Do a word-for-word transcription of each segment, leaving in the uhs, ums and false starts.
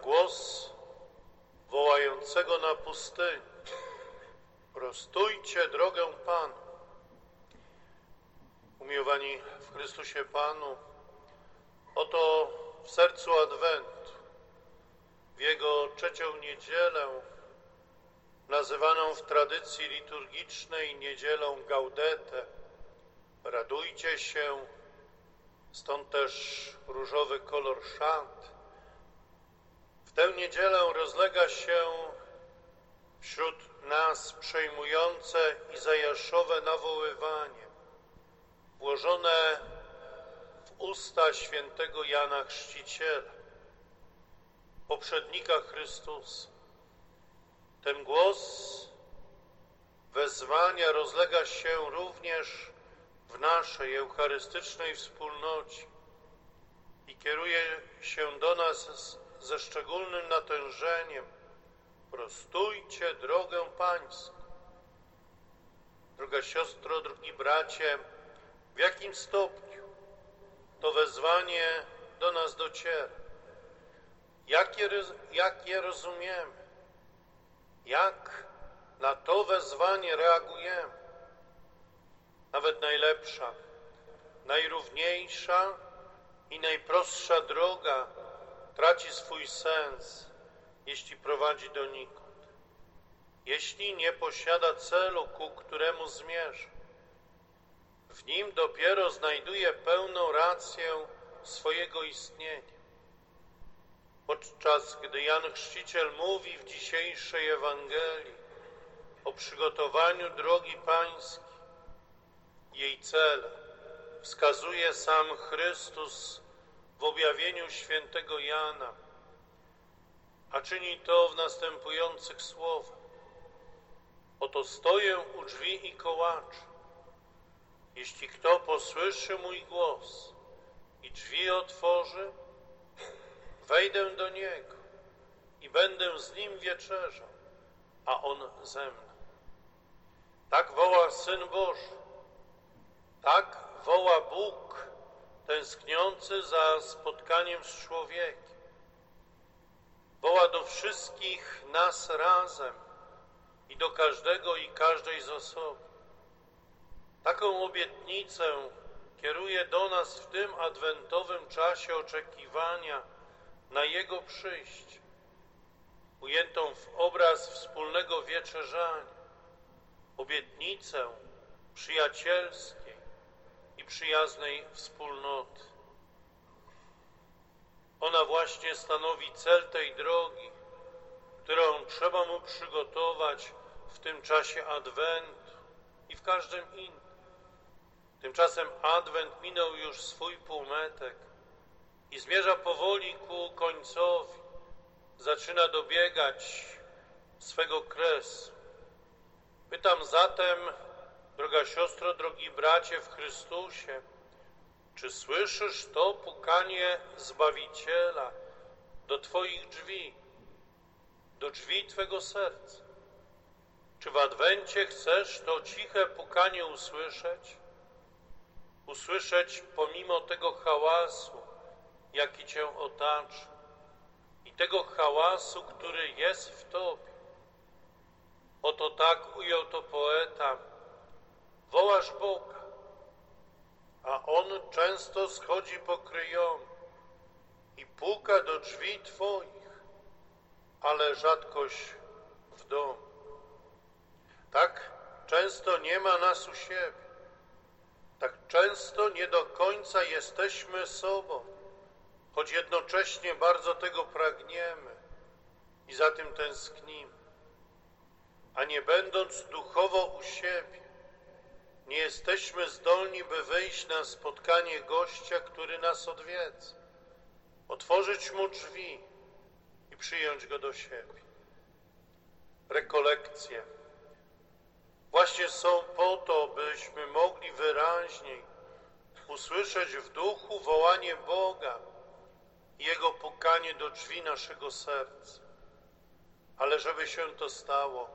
głos wołającego na pustyni: prostujcie drogę Panu. Umiłowani w Chrystusie Panu, oto w sercu Adwentu, w Jego trzecią niedzielę, nazywaną w tradycji liturgicznej niedzielą Gaudete, radujcie się, stąd też różowy kolor szat. W tę niedzielę rozlega się wśród nas przejmujące izajaszowe nawoływanie, włożone w usta świętego Jana Chrzciciela, poprzednika Chrystusa. Ten głos wezwania rozlega się również w naszej eucharystycznej wspólnocie i kieruje się do nas z, ze szczególnym natężeniem: prostujcie drogę Pańską. Droga siostro, drogi bracie, w jakim stopniu to wezwanie do nas dociera? Jak je, jak je rozumiemy? Jak na to wezwanie reagujemy? Nawet najlepsza, najrówniejsza i najprostsza droga traci swój sens, jeśli prowadzi donikąd, jeśli nie posiada celu, ku któremu zmierza. W nim dopiero znajduje pełną rację swojego istnienia. Podczas gdy Jan Chrzciciel mówi w dzisiejszej Ewangelii o przygotowaniu drogi Pańskiej, jej cel wskazuje sam Chrystus w objawieniu świętego Jana, a czyni to w następujących słowach: oto stoję u drzwi i kołaczę. Jeśli kto posłyszy mój głos i drzwi otworzy, wejdę do niego i będę z nim wieczerzał, a on ze mną. Tak woła Syn Boży, tak woła Bóg tęskniący za spotkaniem z człowiekiem. Woła do wszystkich nas razem i do każdego i każdej z osobna. Taką obietnicę kieruje do nas w tym adwentowym czasie oczekiwania na Jego przyjście, ujętą w obraz wspólnego wieczerzania, obietnicę przyjacielskiej i przyjaznej wspólnoty. Ona właśnie stanowi cel tej drogi, którą trzeba mu przygotować w tym czasie Adwentu i w każdym innym. Tymczasem Adwent minął już swój półmetek i zmierza powoli ku końcowi. Zaczyna dobiegać swego kresu. Pytam zatem, droga siostro, drogi bracie w Chrystusie, czy słyszysz to pukanie Zbawiciela do Twoich drzwi, do drzwi Twego serca? Czy w Adwencie chcesz to ciche pukanie usłyszeć? Usłyszeć pomimo tego hałasu, jaki Cię otacza, i tego hałasu, który jest w Tobie. Oto tak ujął to poeta: wołasz Boga, a On często schodzi pokryjomy i puka do drzwi Twoich, ale rzadkość w domu. Tak często nie ma nas u siebie, tak często nie do końca jesteśmy sobą, choć jednocześnie bardzo tego pragniemy i za tym tęsknimy. A nie będąc duchowo u siebie, nie jesteśmy zdolni, by wyjść na spotkanie gościa, który nas odwiedza, otworzyć mu drzwi i przyjąć go do siebie. Rekolekcje właśnie są po to, byśmy mogli wyraźniej usłyszeć w duchu wołanie Boga i Jego pukanie do drzwi naszego serca. Ale żeby się to stało,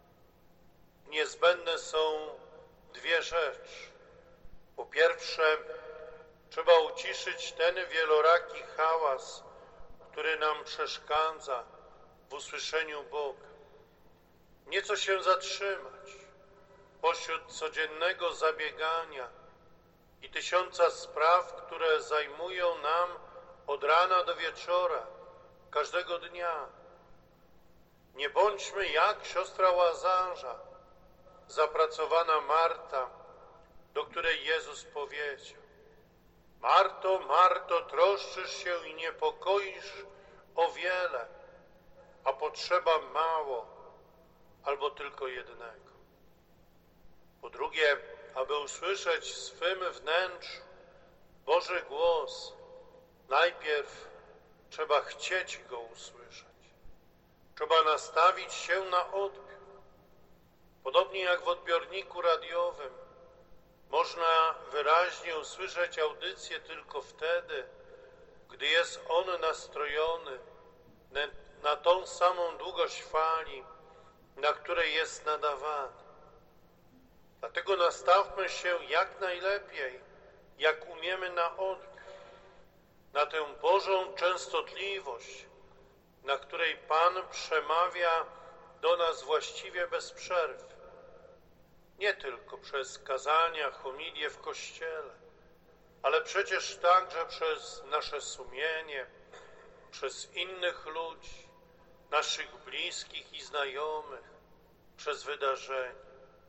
niezbędne są dwie rzeczy. Po pierwsze, trzeba uciszyć ten wieloraki hałas, który nam przeszkadza w usłyszeniu Boga. Nieco się zatrzymać pośród codziennego zabiegania i tysiąca spraw, które zajmują nam od rana do wieczora, każdego dnia. Nie bądźmy jak siostra Łazarza, zapracowana Marta, do której Jezus powiedział: Marto, Marto, troszczysz się i niepokoisz o wiele, a potrzeba mało albo tylko jednego. Po drugie, aby usłyszeć w swym wnętrzu Boży głos, najpierw trzeba chcieć Go usłyszeć. Trzeba nastawić się na odbiór. Podobnie jak w odbiorniku radiowym, można wyraźnie usłyszeć audycję tylko wtedy, gdy jest on nastrojony na tą samą długość fali, na której jest nadawany. Dlatego nastawmy się jak najlepiej, jak umiemy na odbiór, na tę Bożą częstotliwość, na której Pan przemawia do nas właściwie bez przerwy. Nie tylko przez kazania, homilie w Kościele, ale przecież także przez nasze sumienie, przez innych ludzi, naszych bliskich i znajomych, przez wydarzenia.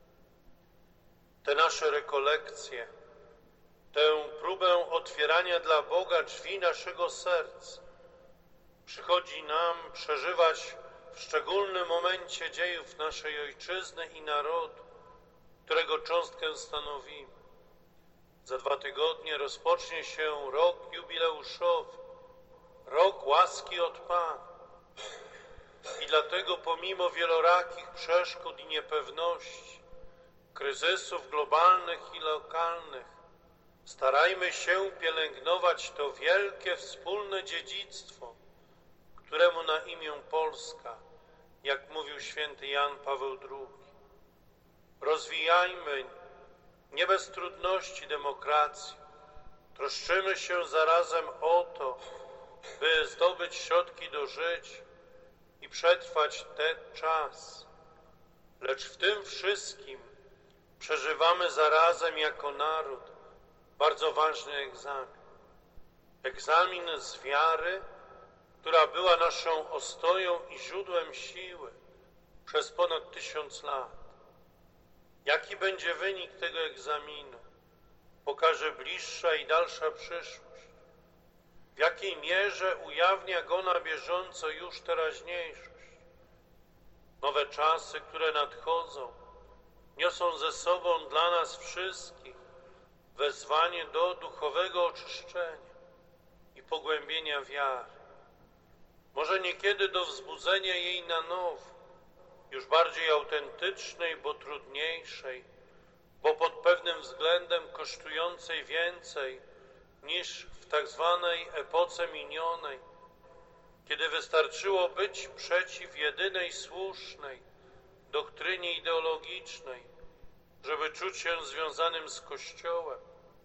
Te nasze rekolekcje, tę próbę otwierania dla Boga drzwi naszego serca przychodzi nam przeżywać w szczególnym momencie dziejów naszej Ojczyzny i narodu, którego cząstkę stanowimy. Za dwa tygodnie rozpocznie się rok jubileuszowy, rok łaski od Pana. I dlatego pomimo wielorakich przeszkód i niepewności, kryzysów globalnych i lokalnych, starajmy się pielęgnować to wielkie wspólne dziedzictwo, któremu na imię Polska, jak mówił święty Jan Paweł drugi. Rozwijajmy nie bez trudności demokrację. Troszczymy się zarazem o to, by zdobyć środki do życia i przetrwać ten czas. Lecz w tym wszystkim przeżywamy zarazem jako naród bardzo ważny egzamin. Egzamin z wiary, która była naszą ostoją i źródłem siły przez ponad tysiąc lat. Jaki będzie wynik tego egzaminu, pokaże bliższa i dalsza przyszłość. W jakiej mierze ujawnia go na bieżąco już teraźniejszość. Nowe czasy, które nadchodzą, niosą ze sobą dla nas wszystkich wezwanie do duchowego oczyszczenia i pogłębienia wiary. Może niekiedy do wzbudzenia jej na nowo, już bardziej autentycznej, bo trudniejszej, bo pod pewnym względem kosztującej więcej niż w tak zwanej epoce minionej, kiedy wystarczyło być przeciw jedynej słusznej doktrynie ideologicznej, żeby czuć się związanym z Kościołem,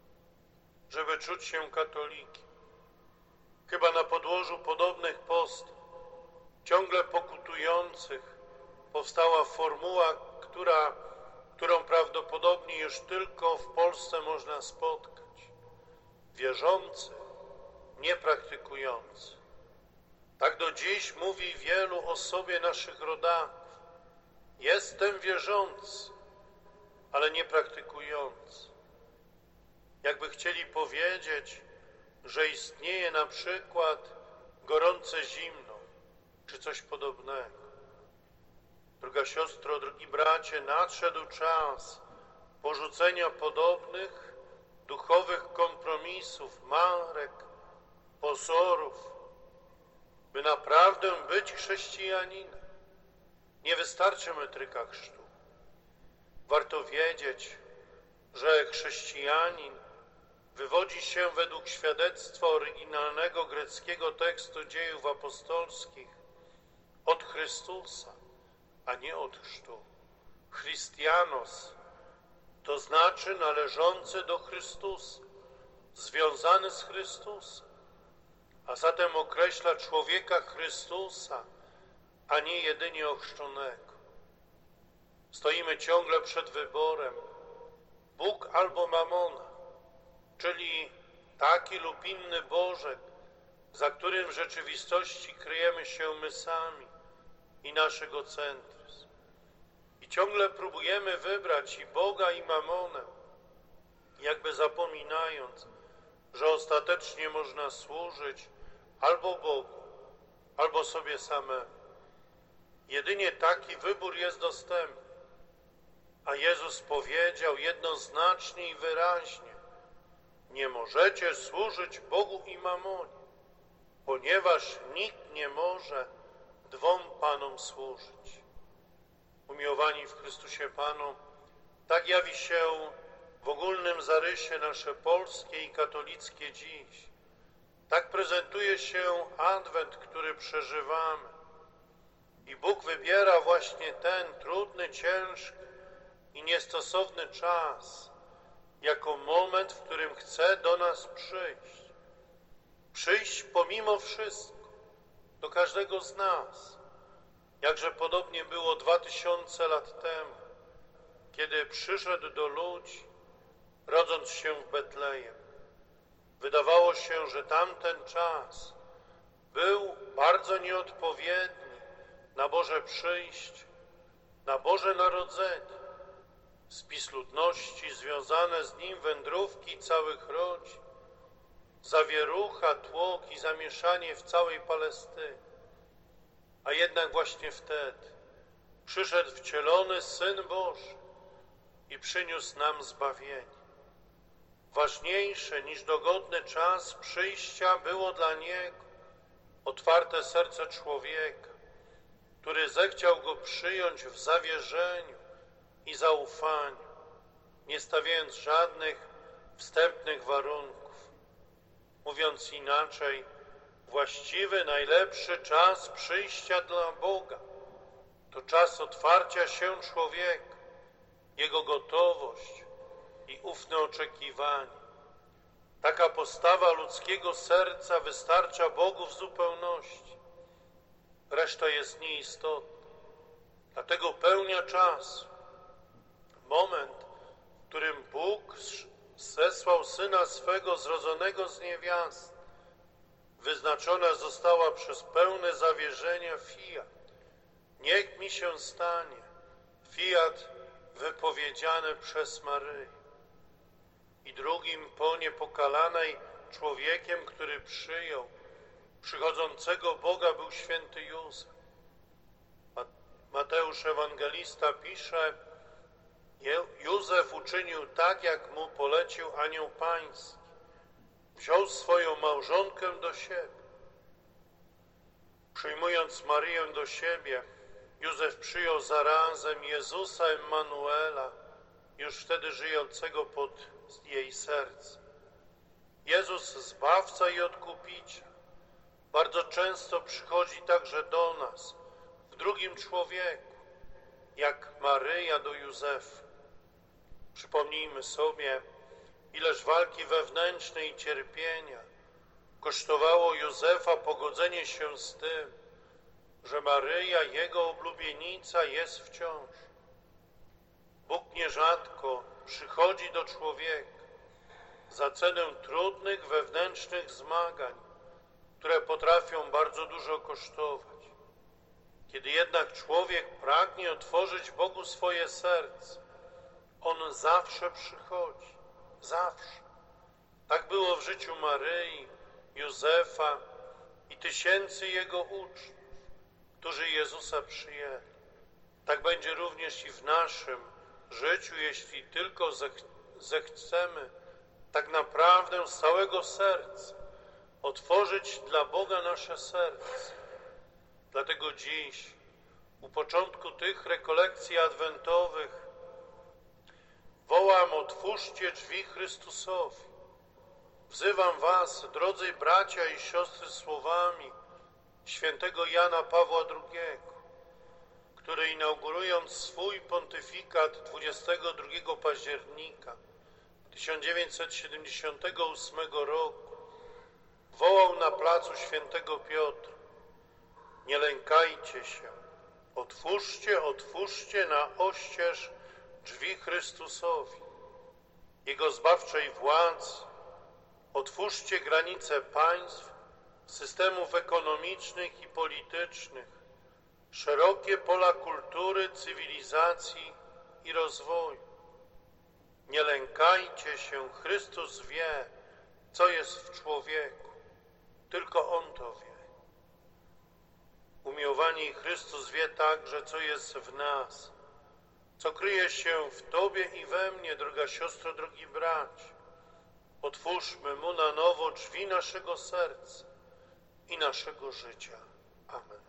żeby czuć się katolikiem. Chyba na podłożu podobnych postaw, ciągle pokutujących, powstała formuła, która, którą prawdopodobnie już tylko w Polsce można spotkać. Wierzący, niepraktykujący. Tak do dziś mówi wielu o sobie naszych rodaków. Jestem wierzący, ale niepraktykujący. Jakby chcieli powiedzieć, że istnieje na przykład gorące zimno, czy coś podobnego. Droga siostro, drogi bracie, nadszedł czas porzucenia podobnych duchowych kompromisów, marek, pozorów, by naprawdę być chrześcijaninem. Nie wystarczy metryka chrztu. Warto wiedzieć, że chrześcijanin wywodzi się według świadectwa oryginalnego greckiego tekstu Dziejów Apostolskich od Chrystusa, a nie od chrztu. Christianos to znaczy należący do Chrystusa, związany z Chrystusem. a zatem określa człowieka Chrystusa, a nie jedynie ochrzczonego. Stoimy ciągle przed wyborem Bóg albo mamona, czyli taki lub inny Bożek, za którym w rzeczywistości kryjemy się my sami i nasz egocentryzm. I ciągle próbujemy wybrać i Boga, i mamonę, jakby zapominając, że ostatecznie można służyć albo Bogu, albo sobie samemu. Jedynie taki wybór jest dostępny. A Jezus powiedział jednoznacznie i wyraźnie: nie możecie służyć Bogu i mamonie, ponieważ nikt nie może dwom Panom służyć. Umiłowani w Chrystusie Panu, tak jawi się w ogólnym zarysie nasze polskie i katolickie dziś. Tak prezentuje się Adwent, który przeżywamy. I Bóg wybiera właśnie ten trudny, ciężki i niestosowny czas jako moment, w którym chce do nas przyjść. Przyjść pomimo wszystko do każdego z nas. Jakże podobnie było dwa tysiące lat temu, kiedy przyszedł do ludzi, rodząc się w Betlejem. Wydawało się, że tamten czas był bardzo nieodpowiedni na Boże przyjście, na Boże Narodzenie. Spis ludności, związane z nim wędrówki całych rodzin, zawierucha, tłok i zamieszanie w całej Palestynie. A jednak właśnie wtedy przyszedł wcielony Syn Boży i przyniósł nam zbawienie. Ważniejsze niż dogodny czas przyjścia było dla Niego otwarte serce człowieka, który zechciał Go przyjąć w zawierzeniu i zaufaniu, nie stawiając żadnych wstępnych warunków. Mówiąc inaczej, właściwy, najlepszy czas przyjścia dla Boga to czas otwarcia się człowieka, jego gotowość i ufne oczekiwanie. Taka postawa ludzkiego serca wystarcza Bogu w zupełności. Reszta jest nieistotna. Dlatego pełnia czasu, moment, w którym Bóg zesłał Syna swego zrodzonego z niewiasty, wyznaczona została przez pełne zawierzenia fiat. Niech mi się stanie, fiat wypowiedziane przez Maryję. I drugim po niepokalanej człowiekiem, który przyjął przychodzącego Boga, był święty Józef. Mateusz Ewangelista pisze: Józef uczynił tak, jak mu polecił anioł pański. Wziął swoją małżonkę do siebie. Przyjmując Maryję do siebie, Józef przyjął zarazem Jezusa Emmanuela, już wtedy żyjącego pod jej sercem. Jezus, Zbawca i Odkupiciel, bardzo często przychodzi także do nas w drugim człowieku, jak Maryja do Józefa. Przypomnijmy sobie, ileż walki wewnętrznej i cierpienia kosztowało Józefa pogodzenie się z tym, że Maryja, jego oblubienica, jest w ciąży. Bóg nierzadko przychodzi do człowieka za cenę trudnych wewnętrznych zmagań, które potrafią bardzo dużo kosztować. Kiedy jednak człowiek pragnie otworzyć Bogu swoje serce, On zawsze przychodzi, zawsze. Tak było w życiu Maryi, Józefa i tysięcy Jego uczniów, którzy Jezusa przyjęli. Tak będzie również i w naszym życiu, jeśli tylko zechcemy tak naprawdę z całego serca otworzyć dla Boga nasze serce. Dlatego dziś, u początku tych rekolekcji adwentowych, wołam: otwórzcie drzwi Chrystusowi. Wzywam was, drodzy bracia i siostry, słowami świętego Jana Pawła drugiego, który inaugurując swój pontyfikat dwudziestego drugiego października tysiąc dziewięćset siedemdziesiątego ósmego roku wołał na placu Świętego Piotra: nie lękajcie się, otwórzcie, otwórzcie na oścież drzwi Chrystusowi, Jego zbawczej władzy, otwórzcie granice państw, systemów ekonomicznych i politycznych, szerokie pola kultury, cywilizacji i rozwoju. Nie lękajcie się, Chrystus wie, co jest w człowieku, tylko On to wie. Umiłowani, Chrystus wie także, co jest w nas, co kryje się w Tobie i we mnie, droga siostro, drogi bracie. Otwórzmy Mu na nowo drzwi naszego serca i naszego życia. Amen.